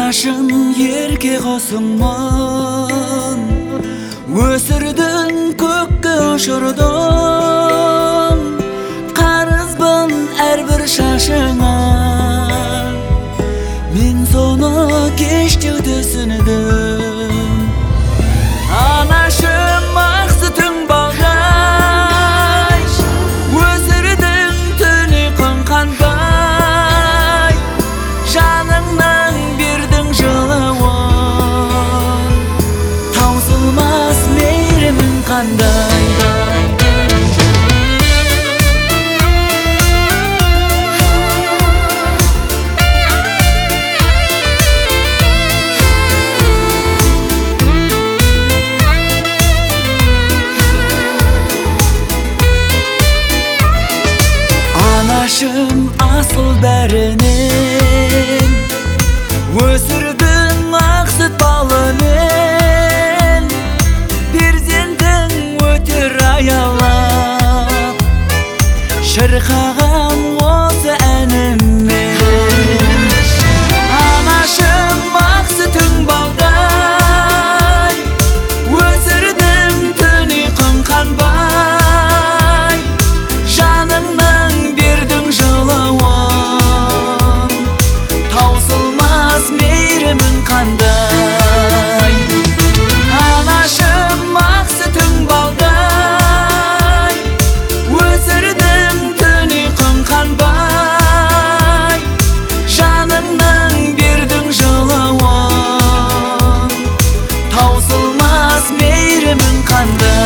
Anашım yerke kosыңмын, өсірдің көкке ұшырдың, қарызбын әрбір шашыңа, мен соны кеште түсіндім. Anашым ақ сүтің балдай, өсірдің түні қонғандай, жаныңнан бердің жылуын, таусылмас мейірімің қандай. Anашым асыл бәрінен, өсірдің ақ сүт балымен, перзентің өтер аялап, шырқаған осы әніммен. Анашым ақ сүтің балдай, өсірдің түні қонғандай, жаныңнан бердің жылуын, таусылмас мейірімің қандай. Анашым ақ сүтің балдай, өсірдің түні қонғандай, жаныңнан бердің жылуын, таусылмас мейірімің қандай.